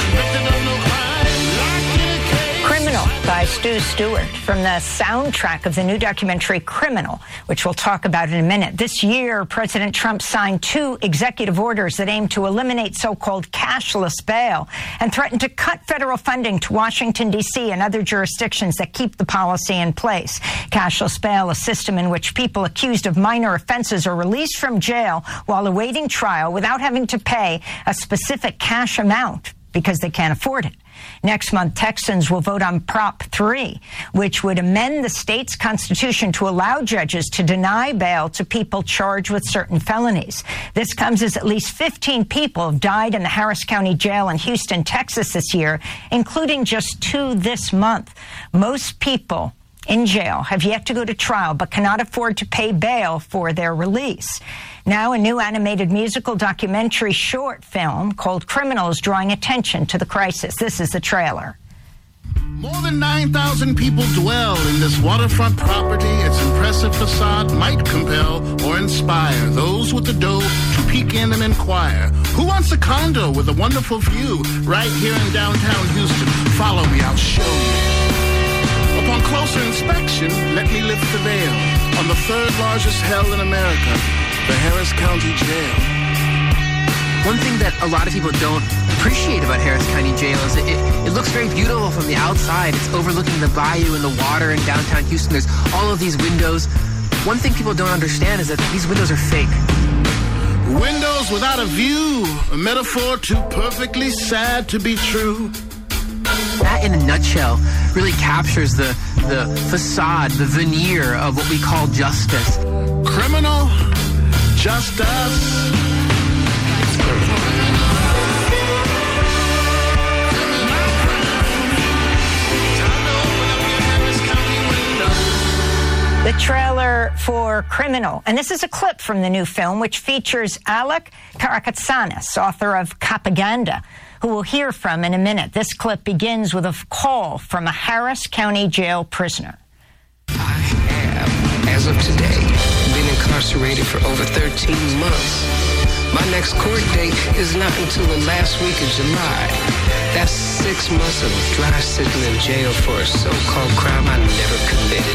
Criminal by Stu Stewart from the soundtrack of the new documentary Criminal, which we'll talk about in a minute. This year, President Trump signed two executive orders that aim to eliminate so-called cashless bail and threaten to cut federal funding to Washington, D C and other jurisdictions that keep the policy in place. Cashless bail, a system in which people accused of minor offenses are released from jail while awaiting trial without having to pay a specific cash amount because they can't afford it. Next month, Texans will vote on Prop three, which would amend the state's constitution to allow judges to deny bail to people charged with certain felonies. This comes as at least fifteen people have died in the Harris County Jail in Houston, Texas this year, including just two this month. Most people in jail have yet to go to trial but cannot afford to pay bail for their release. Now, a new animated musical documentary short film called Criminal is drawing attention to the crisis. This is the trailer. More than nine thousand people dwell in this waterfront property. Its impressive facade might compel or inspire those with the dough to peek in and inquire. Who wants a condo with a wonderful view right here in downtown Houston? Follow me, I'll show you. Upon closer inspection, let me lift the veil on the third largest hell in America, the Harris County Jail. One thing that a lot of people don't appreciate about Harris County Jail is it, it, it looks very beautiful from the outside. It's overlooking the bayou and the water in downtown Houston. There's all of these windows. One thing people don't understand is that these windows are fake. Windows without a view, a metaphor too perfectly sad to be true. That, in a nutshell, really captures the, the facade, the veneer of what we call justice. Criminal justice. The trailer for Criminal, and this is a clip from the new film, which features Alec Karakatsanis, author of Propaganda, who we'll hear from in a minute. This clip begins with a call from a Harris County Jail prisoner. I have, as of today, been incarcerated for over thirteen months. My next court date is not until the last week of July. That's six months of dry sitting in jail for a so-called crime I never committed.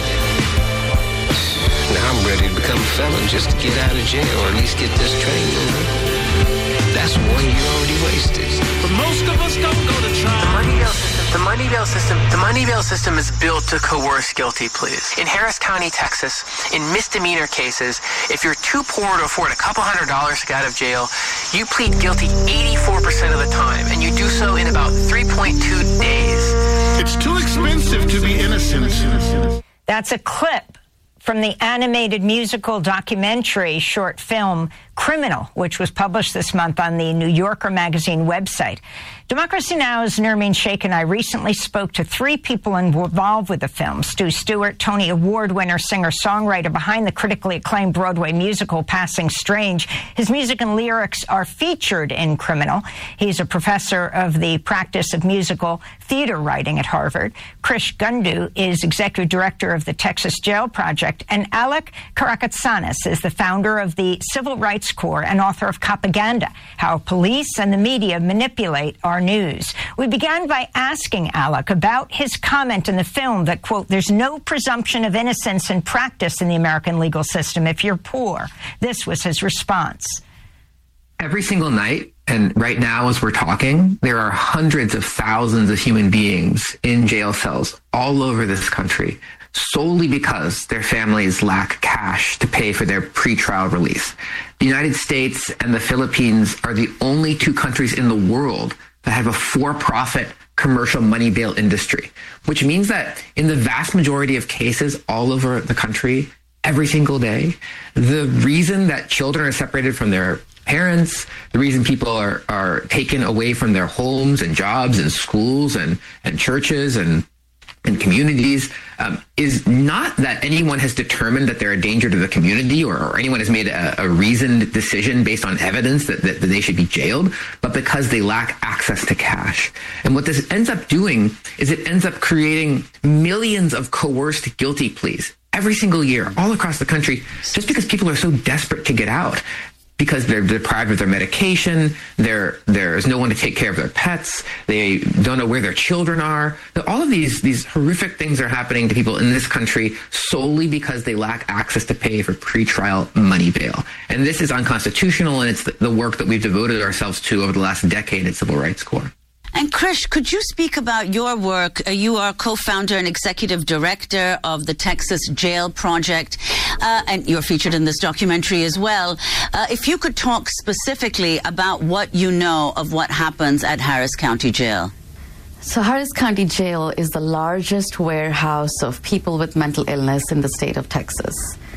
Now I'm ready to become a felon just to get out of jail, or at least get this train moving. That's one year already wasted. But most of us don't go to trial. The money bail system, the money bail system, the money bail system is built to coerce guilty pleas. In Harris County, Texas, in misdemeanor cases, if you're too poor to afford a couple hundred dollars to get out of jail, you plead guilty eighty-four percent of the time, and you do so in about three point two days. It's too expensive to be innocent. That's a clip from the animated musical documentary short film Criminal, which was published this month on the New Yorker magazine website. Democracy Now!'s Nermeen Sheikh and I recently spoke to three people involved with the film. Stu Stewart, Tony Award winner, singer-songwriter behind the critically acclaimed Broadway musical Passing Strange. His music and lyrics are featured in Criminal. He's a professor of the practice of musical theater writing at Harvard. Krish Gundu is executive director of the Texas Jail Project. And Alec Karakatsanis is the founder of the Civil Rights Corps and author of Propaganda, How Police and the Media Manipulate Our News. We began by asking Alec about his comment in the film that, quote, there's no presumption of innocence in practice in the American legal system if you're poor. This was his response. Every single night, and right now as we're talking, there are hundreds of thousands of human beings in jail cells all over this country solely because their families lack cash to pay for their pretrial release. The United States and the Philippines are the only two countries in the world that have a for-profit commercial money bail industry, which means that in the vast majority of cases all over the country, every single day, the reason that children are separated from their parents, the reason people are, are taken away from their homes and jobs and schools and, and churches and and communities um, is not that anyone has determined that they're a danger to the community or, or anyone has made a, a reasoned decision based on evidence that, that, that they should be jailed, but because they lack access to cash. And what this ends up doing is it ends up creating millions of coerced guilty pleas every single year all across the country just because people are so desperate to get out. Because they're deprived of their medication, there there's no one to take care of their pets, they don't know where their children are. All of these these horrific things are happening to people in this country solely because they lack access to pay for pretrial money bail. And this is unconstitutional, and it's the, the work that we've devoted ourselves to over the last decade at Civil Rights Corps. And Krish, could you speak about your work? Uh, you are co-founder and executive director of the Texas Jail Project, uh, and you're featured in this documentary as well. Uh, if you could talk specifically about what you know of what happens at Harris County Jail. So Harris County Jail is the largest warehouse of people with mental illness in the state of Texas.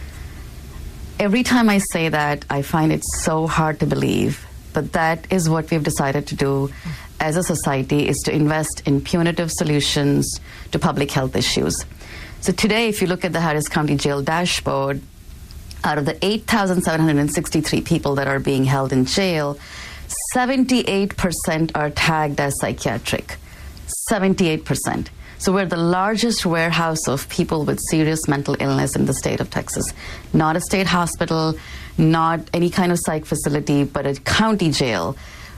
Every time I say that, I find it so hard to believe, but that is what we've decided to do as a society, is to invest in punitive solutions to public health issues. So today, if you look at the Harris County Jail dashboard, out of the eight thousand seven hundred sixty-three people that are being held in jail, seventy-eight percent are tagged as psychiatric. seventy-eight percent. So we're the largest warehouse of people with serious mental illness in the state of Texas. Not a state hospital, not any kind of psych facility, but a county jail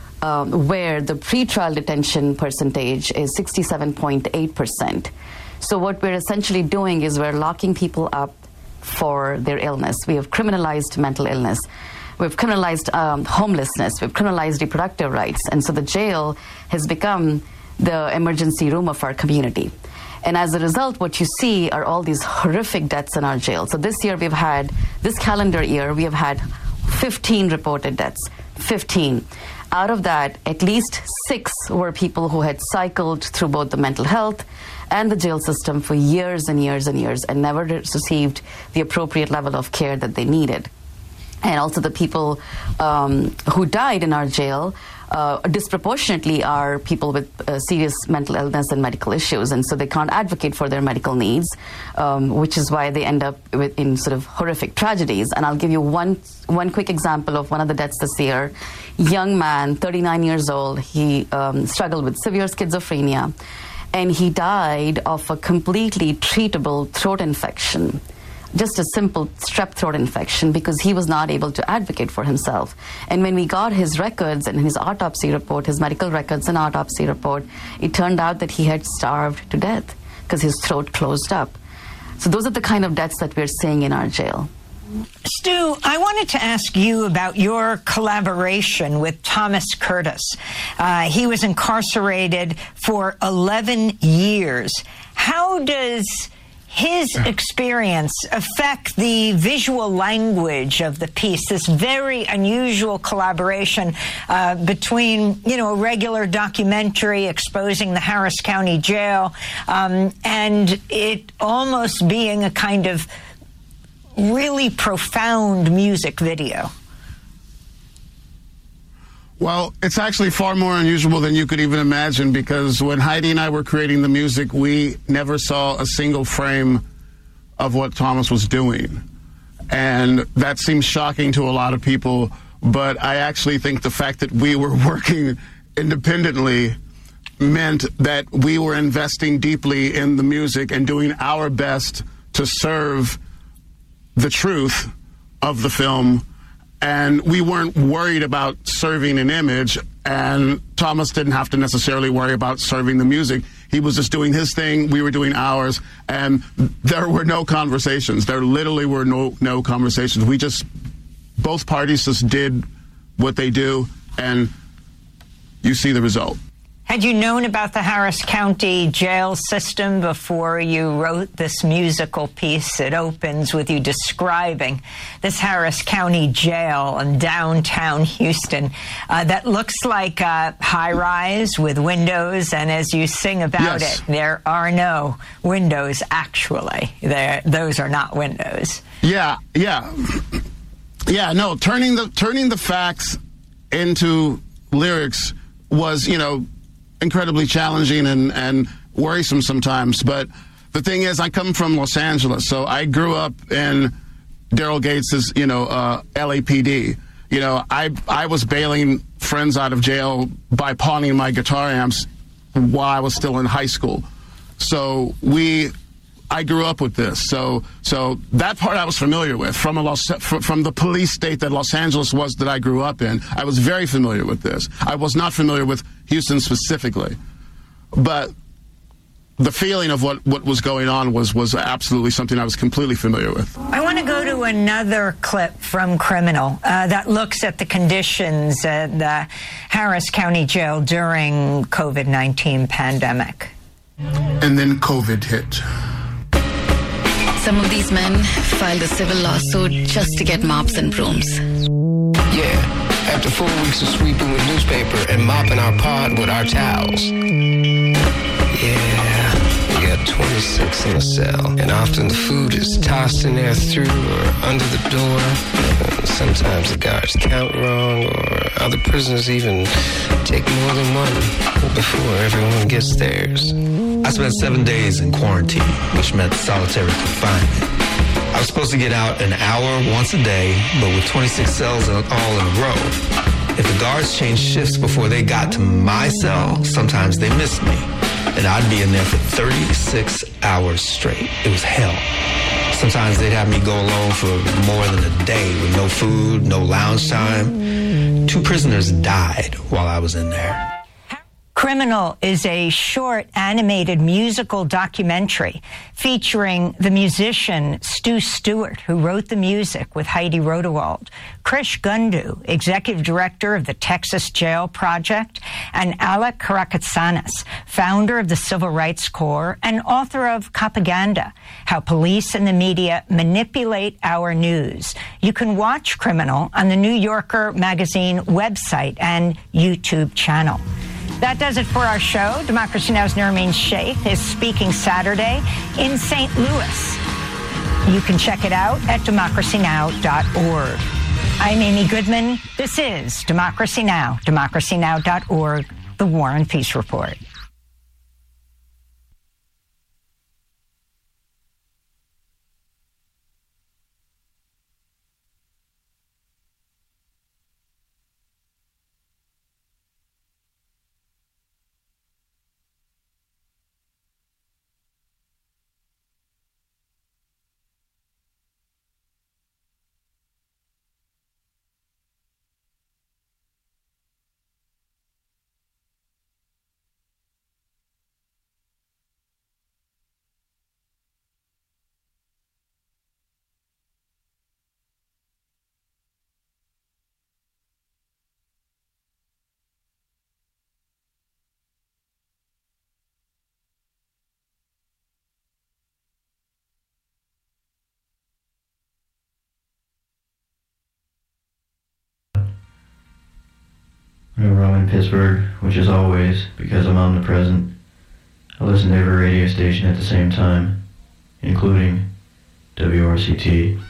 um, where the pretrial detention percentage is sixty-seven point eight percent. So what we're essentially doing is we're locking people up for their illness. We have criminalized mental illness. We've criminalized um, homelessness. We've criminalized reproductive rights. And so the jail has become the emergency room of our community. And as a result, what you see are all these horrific deaths in our jail. So this year we've had, this calendar year, we have had fifteen reported deaths. fifteen. Out of that, at least six were people who had cycled through both the mental health and the jail system for years and years and years and never received the appropriate level of care that they needed. And also the people um, who died in our jail uh, disproportionately are people with uh, serious mental illness and medical issues, and so they can't advocate for their medical needs, um, which is why they end up with, in sort of horrific tragedies. And I'll give you one one quick example of one of the deaths this year. Young man, thirty-nine years old, he um, struggled with severe schizophrenia, and he died of a completely treatable throat infection. Just a simple strep throat infection, because he was not able to advocate for himself. And when we got his records and his autopsy report, his medical records and autopsy report, it turned out that he had starved to death because his throat closed up. So those are the kind of deaths that we're seeing in our jail. Stu, I wanted to ask you about your collaboration with Thomas Curtis. Uh, he was incarcerated for eleven years. How does his experience affect the visual language of the piece, this very unusual collaboration uh, between, you know, a regular documentary exposing the Harris County Jail um, and it almost being a kind of really profound music video? Well, it's actually far more unusual than you could even imagine, because when Heidi and I were creating the music, we never saw a single frame of what Thomas was doing. And that seems shocking to a lot of people, but I actually think the fact that we were working independently meant that we were investing deeply in the music and doing our best to serve the truth of the film. And we weren't worried about serving an image, and Thomas didn't have to necessarily worry about serving the music. He was just doing his thing, we were doing ours, and there were no conversations. There literally were no, no conversations. We just, both parties just did what they do, and you see the result. Had you known about the Harris County jail system before you wrote this musical piece? It opens with you describing this Harris County jail in downtown Houston uh, that looks like a high-rise with windows, and as you sing about yes. it, there are no windows, actually. There, those are not windows. Yeah, yeah. Yeah, no, turning the, turning the facts into lyrics was, you know, incredibly challenging and, and worrisome sometimes. But the thing is, I come from Los Angeles, so I grew up in Daryl Gates's, you know, uh, L A P D. You know, I I was bailing friends out of jail by pawning my guitar amps while I was still in high school. So we, I grew up with this. So so that part I was familiar with from a Los, from the police state that Los Angeles was that I grew up in. I was very familiar with this. I was not familiar with Houston specifically, but the feeling of what, what was going on was, was absolutely something I was completely familiar with. I want to go to another clip from Criminal uh, that looks at the conditions at the Harris County Jail during COVID nineteen pandemic. And then COVID hit. Some of these men filed a civil lawsuit just to get mops and brooms. Yeah. After four weeks of sweeping with newspaper and mopping our pod with our towels. Yeah, we got twenty-six in a cell, and often the food is tossed in there through or under the door. And sometimes the guards count wrong, or other prisoners even take more than one before everyone gets theirs. I spent seven days in quarantine, which meant solitary confinement. I was supposed to get out an hour once a day, but with twenty-six cells all in a row. If the guards changed shifts before they got to my cell, sometimes they missed me, and I'd be in there for thirty-six hours straight. It was hell. Sometimes they'd have me go alone for more than a day with no food, no lounge time. Two prisoners died while I was in there. Criminal is a short animated musical documentary featuring the musician Stu Stewart, who wrote the music with Heidi Rodewald, Krish Gundu, executive director of the Texas Jail Project, and Alec Karakatsanis, founder of the Civil Rights Corps and author of Propaganda, How Police and the Media Manipulate Our News. You can watch Criminal on the New Yorker magazine website and YouTube channel. That does it for our show. Democracy Now!'s Nermeen Sheikh is speaking Saturday in Saint Louis. You can check it out at democracy now dot org. I'm Amy Goodman. This is Democracy Now!, democracy now dot org, The War and Peace Report. Whenever I'm in Pittsburgh, which is always because I'm omnipresent, I listen to every radio station at the same time, including W R C T.